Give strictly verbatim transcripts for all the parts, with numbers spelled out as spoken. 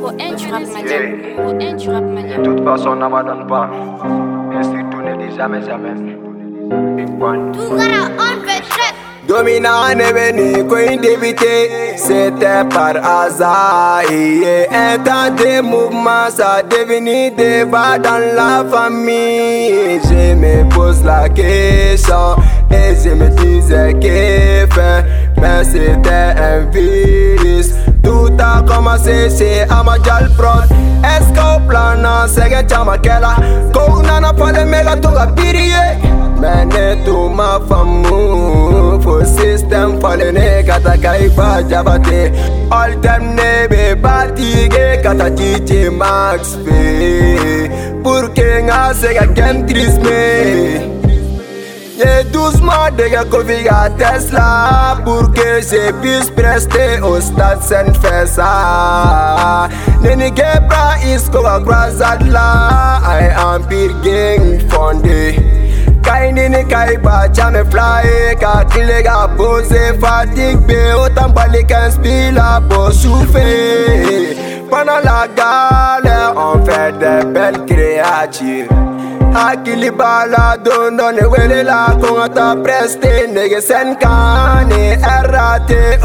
O N du rap maniaque. O N du rap maniaque. De toute façon, on n'abandonne pas. Et surtout, ne dis jamais, jamais. Big one. Dominant est venu, coin d'éviter, c'était par hasard. Et un temps de mouvement, ça devenu débat dans la famille. Je me pose la question et je me disais que fin, mais c'était un virus. Tout a commencé chez Amadjal Prod. Est-ce qu'au plan non, c'est que Chamakela, qu'on n'a pas de méga tout à pirier. Mais ne tout ma femme, faut système, fallait ne katakai pas jabate. All them ne be fatigué, kata chiche max fe. Pour que nga sega kem trisme. Y'a doucement de gars qu'on Tesla pour que je puisse prester au stade sans faire ça. Nene Gebra is koga croisade là, I empire gang fondé. Kai nini kai ba jamais fly, ka kilega pose fatigue be autant parler qu'un spila pour souffler. Pendant la galère, on fait des belles créatures. Hakili bala don don e wele la konta preste nege sen kane errate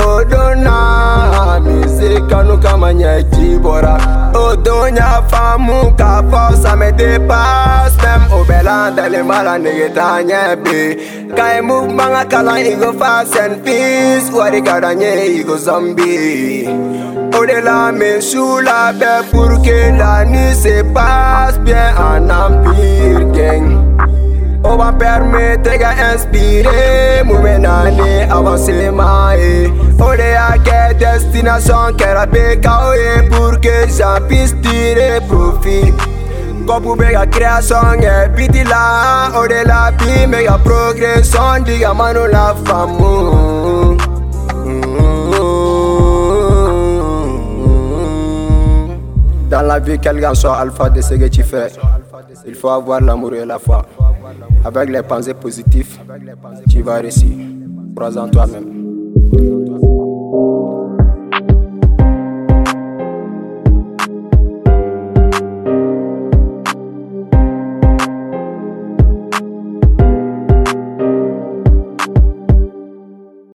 odona musique nous kamanya kibora odonya famu ka force me dépasse même au belan dans les mala nege tanya be kai mouvement kala igo fast and peace wari kadanye igo zombie au-delà mais sous la baie pour que la nuit se passe bien en empire gang. On va permettre d'inspirer, mouvenane, avancer maï. On est à quelle destination, quelle appel pour que j'en puisse tirer profit. Comme pour la création, et puis là, au-delà, puis méga progression, diga mano la femme. Dans la vie, quelqu'un soit alpha de ce que tu fais. Il faut avoir l'amour et la foi. Avec les pensées positives, tu vas réussir. Crois en toi-même.